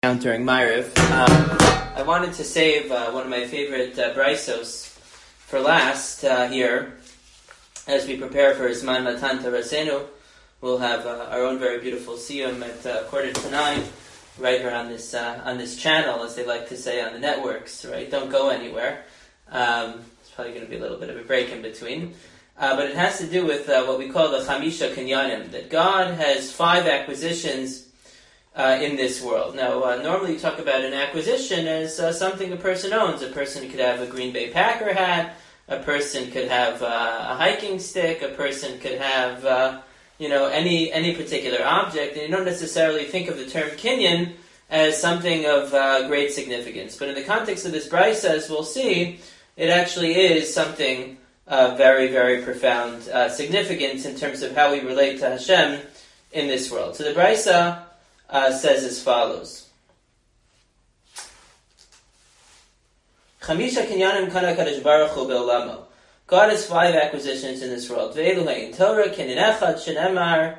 During Ma'ariv. I wanted to save one of my favorite braisos for last here, as we prepare for Zman Matan Torasenu. We'll have our own very beautiful siyum at quarter to 9, right here on this channel, as they like to say on the networks. Right, don't go anywhere. It's probably going to be a little bit of a break in between, but it has to do with what we call the Chamisha Kinyanim, that God has 5 acquisitions in this world. Now, normally you talk about an acquisition as something a person owns. A person could have a Green Bay Packer hat, a person could have a hiking stick, a person could have, any particular object, and you don't necessarily think of the term kinyan as something of great significance. But in the context of this brisa, as we'll see, it actually is something very, very profound significance in terms of how we relate to Hashem in this world. So the brisa says as follows. Chamisha kinyanim kana kadosh baruch hu be'olamo. God has 5 acquisitions in this world. Ve'elu ha'in Torah kinyan echad shenemar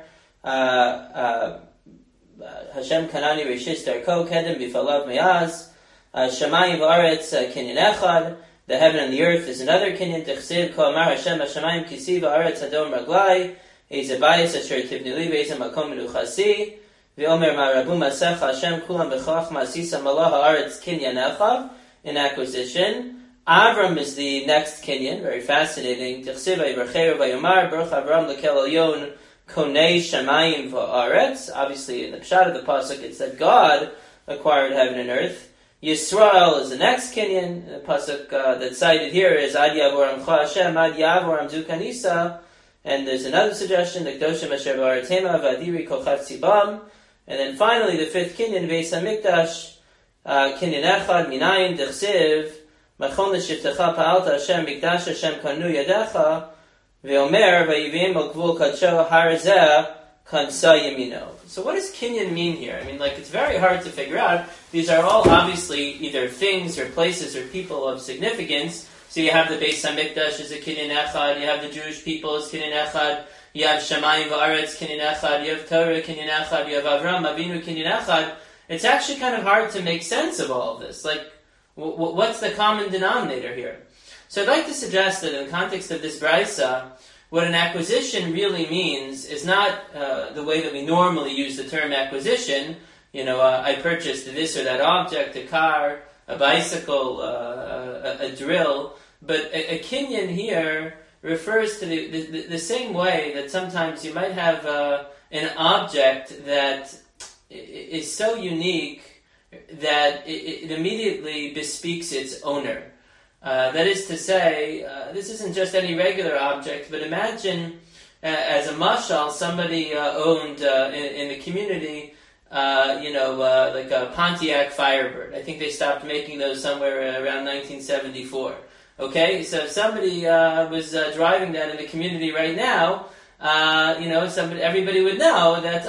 Hashem kanani reshis darko kedem bifalav me'az shamayim v'aretz kinyan echad. The heaven and the earth is another kinyan. Techsiv ko amar Hashem hashamayim kisi v'aretz hadom raglai eze bayis asher tivni li ve'eze makom menuchasi. V'omer ma'rabu masech Hashem kulam b'chach ma'asisa malah ha'aretz kinyan echad, in acquisition. Avram is the next kinyan, very fascinating. Tichsiv v'yivarcheru v'yomar baruch Avram l'kel elyon konei shamayim v'aretz. Obviously, in the pshat of the pasuk, it said God acquired heaven and earth. Yisrael is the next kinyan. The pasuk that's cited here is Ad Yavor Amcha Hashem, Ad Yavor Amdu Kanisa. And there's another suggestion, the Kedoshim Asher Ba'aretema V'adiri Kochav Tzibam. And then finally, the 5th kinyan, Beis HaMikdash, kinyan echad, minayin, dechsiv, machon l'shivtecha pa'alta Hashem, mikdash Hashem kanu yadecha, ve'omer, va'yivim al gvul kadsho harazeh, kansa yamino. So what does kinyan mean here? I mean, it's very hard to figure out. These are all obviously either things or places or people of significance. So you have the Beis HaMikdash as a kinyan echad, you have the Jewish people as kinyan echad, you have Shamayim v'aretz kinyan echad, you have Torah kinyan echad, you have Avram Avinu kinyan echad. It's actually kind of hard to make sense of all of this. What's the common denominator here? So I'd like to suggest that in the context of this brisa, what an acquisition really means is not the way that we normally use the term acquisition. I purchased this or that object, a car, a bicycle, a drill. But a kinyan here refers to the same way that sometimes you might have an object that is so unique that it immediately bespeaks its owner. That is to say, this isn't just any regular object, but imagine as a mashal, somebody owned in the community, like a Pontiac Firebird. I think they stopped making those somewhere around 1974. Okay, so if somebody was driving that in the community right now, everybody would know that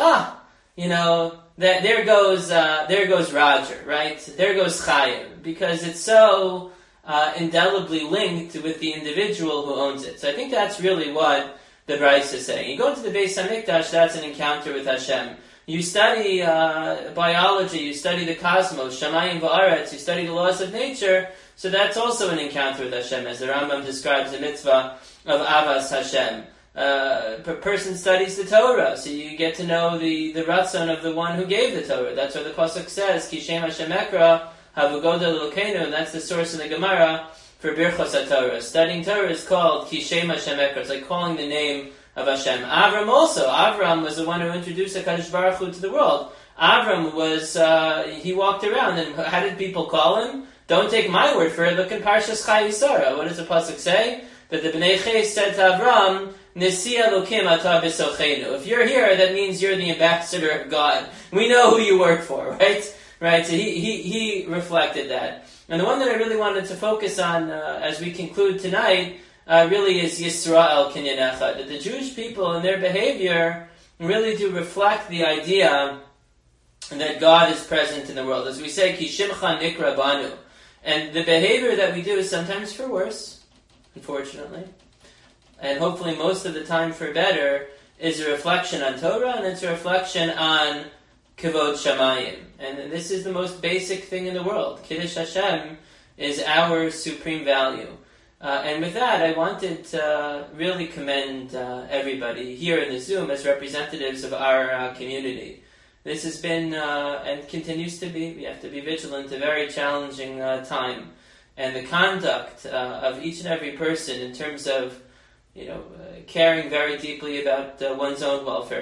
that there goes Roger, right? There goes Chaim, because it's so indelibly linked with the individual who owns it. So I think that's really what the Bryce is saying. You go into the Beis HaMikdash, that's an encounter with Hashem. You study biology, you study the cosmos, Shamayim v'aretz, you study the laws of nature, so that's also an encounter with Hashem, as the Rambam describes the mitzvah of Avas Hashem. A person studies the Torah, so you get to know the ratzon of the one who gave the Torah. That's what the pasuk says, Kishem Hashem Ekra, Havugoda L'Elokeinu, and that's the source in the Gemara for Birchos HaTorah. Studying Torah is called Kishem Hashem Ekra. It's like calling the name of Hashem. Avram also. Avram was the one who introduced HaKadosh Baruch Hu to the world. Avram was, he walked around, and how did people call him? Don't take my word for it. Look in Parshas Chai Yisara. What does the pasuk say? That the Bnei Ches said to Avram, Nesi Elokim ata b'sochenu. If you're here, that means you're the ambassador of God. We know who you work for, right? Right. So he reflected that. And the one that I really wanted to focus on as we conclude tonight really is Yisrael kinyan echad. That the Jewish people and their behavior really do reflect the idea that God is present in the world. As we say, Ki Shimcha Nikra Banu. And the behavior that we do is sometimes for worse, unfortunately. And hopefully most of the time for better, is a reflection on Torah, and it's a reflection on Kavod Shamayim. And this is the most basic thing in the world. Kiddush Hashem is our supreme value. And with that, I wanted to really commend everybody here in the Zoom as representatives of our community. This has been, and continues to be, we have to be vigilant, a very challenging time. And the conduct of each and every person in terms of, caring very deeply about one's own welfare,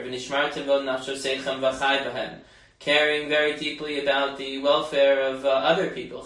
caring very deeply about the welfare of other people.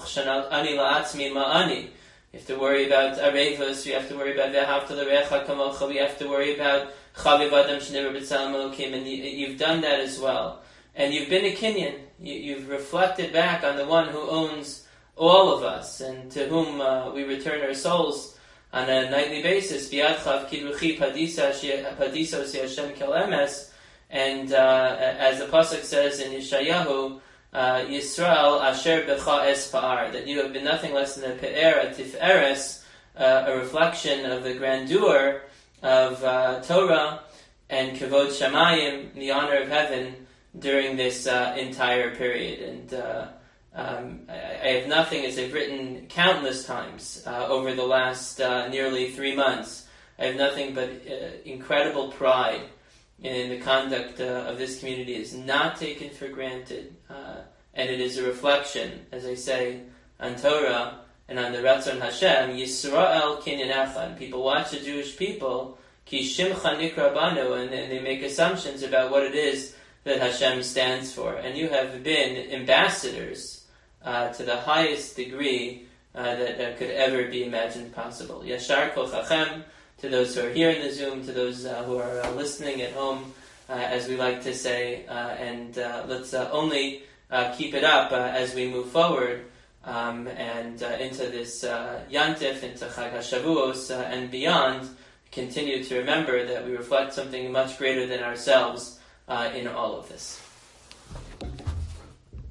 You have to worry about arevos, you have to worry about ve'ahavta l'recha kamocha, we have to worry about chaviv adam shenivra b'tzelem elokim, and you've done that as well. And you've been a kinyan. You've reflected back on the one who owns all of us, and to whom we return our souls on a nightly basis. Biadchav kidruchi padisos Hashem kel emes. And as the pasuk says in Yeshayahu, Yisrael asher becha es pa'ar, that you have been nothing less than a pe'er, a tif'eres, a reflection of the grandeur of Torah and kavod shamayim, the honor of heaven, during this entire period. And I have nothing, as I've written countless times over the last nearly 3 months, I have nothing but incredible pride in the conduct of this community. Is not taken for granted, and it is a reflection, as I say, on Torah and on the Ratzon Hashem. Yisrael kinyan echad. People watch the Jewish people, ki shimcha nikra banu, and they make assumptions about what it is that Hashem stands for. And you have been ambassadors to the highest degree that could ever be imagined possible. Yashar kochachem, to those who are here in the Zoom, to those who are listening at home, as we like to say, and let's only keep it up as we move forward and into this Yantif, into Chag HaShavuos, and beyond. Continue to remember that we reflect something much greater than ourselves in all of this.